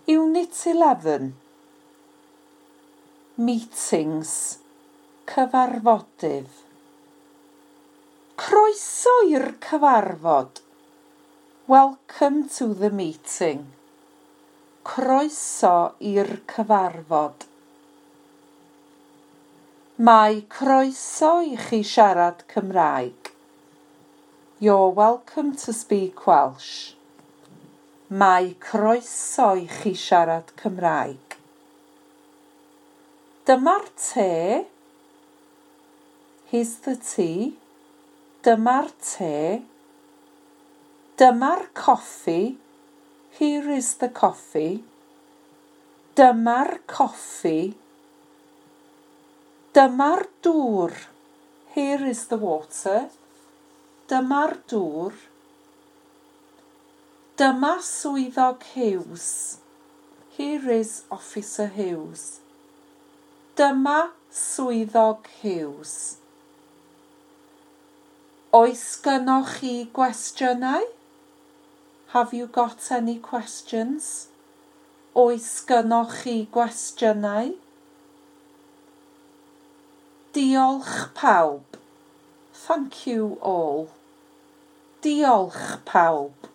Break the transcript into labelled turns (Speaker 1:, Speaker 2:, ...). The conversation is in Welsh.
Speaker 1: Unit 11. Meetings. Cyfarfodydd. Croeso i'r cyfarfod. Welcome to the meeting. Croeso i'r cyfarfod. Mae croeso i chi siarad Cymraeg. You're welcome to speak Welsh. Mae croeso i chi siarad Cymraeg. Dyma'r te. Here's the tea. Dyma'r te. Dyma'r coffi. Here is the coffee. Dyma'r coffi. Dyma'r dŵr. Here is the water. Dyma'r dŵr. Dyma swyddog Hughes. Here is Officer Hughes. Dyma swyddog Hughes. Oes gynnoch chi gwestiynau? Have you got any questions? Oes gynnoch chi gwestiynau? Diolch pawb. Thank you all. Diolch pawb.